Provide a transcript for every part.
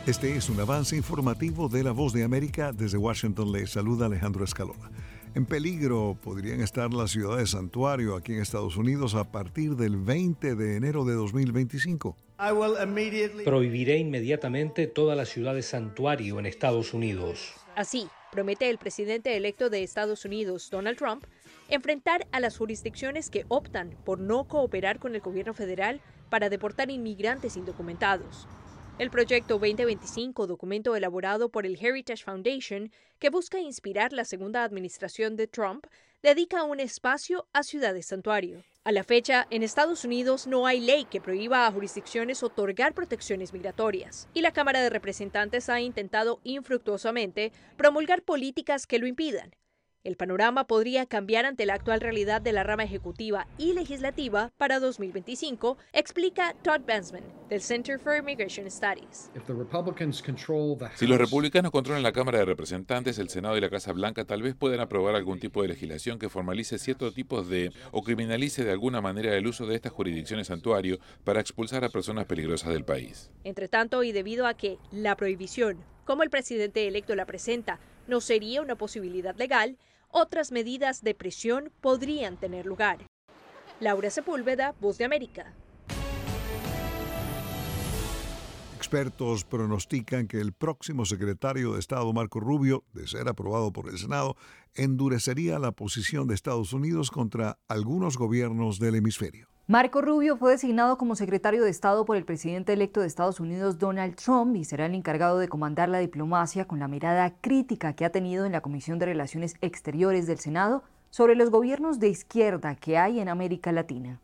Este es un avance informativo de La Voz de América. Desde Washington le saluda Alejandro Escalona. En peligro podrían estar las ciudades santuario aquí en Estados Unidos a partir del 20 de enero de 2025. Prohibiré inmediatamente todas las ciudades santuario en Estados Unidos. Así, promete el presidente electo de Estados Unidos, Donald Trump, enfrentar a las jurisdicciones que optan por no cooperar con el gobierno federal para deportar inmigrantes indocumentados. El proyecto 2025, documento elaborado por el Heritage Foundation, que busca inspirar la segunda administración de Trump, dedica un espacio a ciudades santuario. A la fecha, en Estados Unidos no hay ley que prohíba a jurisdicciones otorgar protecciones migratorias, y la Cámara de Representantes ha intentado infructuosamente promulgar políticas que lo impidan. El panorama podría cambiar ante la actual realidad de la rama ejecutiva y legislativa para 2025, explica Todd Bensman, del Center for Immigration Studies. Si los republicanos controlan la Cámara de Representantes, el Senado y la Casa Blanca tal vez puedan aprobar algún tipo de legislación que formalice ciertos tipos o criminalice de alguna manera el uso de estas jurisdicciones santuario para expulsar a personas peligrosas del país. Entre tanto, y debido a que la prohibición, como el presidente electo la presenta, no sería una posibilidad legal, otras medidas de presión podrían tener lugar. Laura Sepúlveda, Voz de América. Expertos pronostican que el próximo secretario de Estado, Marco Rubio, de ser aprobado por el Senado, endurecería la posición de Estados Unidos contra algunos gobiernos del hemisferio. Marco Rubio fue designado como secretario de Estado por el presidente electo de Estados Unidos, Donald Trump, y será el encargado de comandar la diplomacia con la mirada crítica que ha tenido en la Comisión de Relaciones Exteriores del Senado sobre los gobiernos de izquierda que hay en América Latina.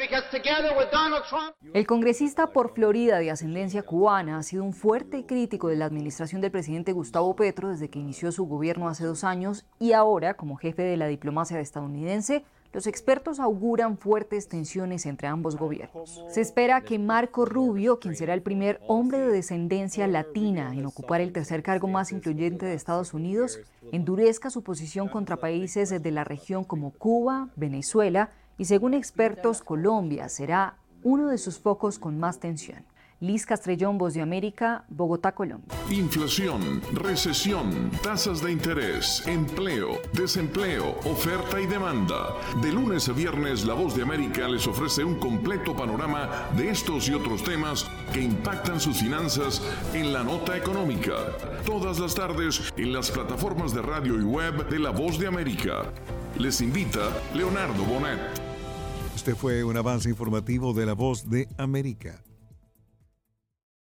El congresista por Florida de ascendencia cubana ha sido un fuerte crítico de la administración del presidente Gustavo Petro desde que inició su gobierno hace 2 años y ahora, como jefe de la diplomacia estadounidense, los expertos auguran fuertes tensiones entre ambos gobiernos. Se espera que Marco Rubio, quien será el primer hombre de descendencia latina en ocupar el tercer cargo más influyente de Estados Unidos, endurezca su posición contra países de la región como Cuba, Venezuela y, según expertos, Colombia será uno de sus focos con más tensión. Liz Castrellón, Voz de América, Bogotá, Colombia. Inflación, recesión, tasas de interés, empleo, desempleo, oferta y demanda. De lunes a viernes, La Voz de América les ofrece un completo panorama de estos y otros temas que impactan sus finanzas en la nota económica. Todas las tardes en las plataformas de radio y web de La Voz de América. Les invita Leonardo Bonet. Este fue un avance informativo de La Voz de América.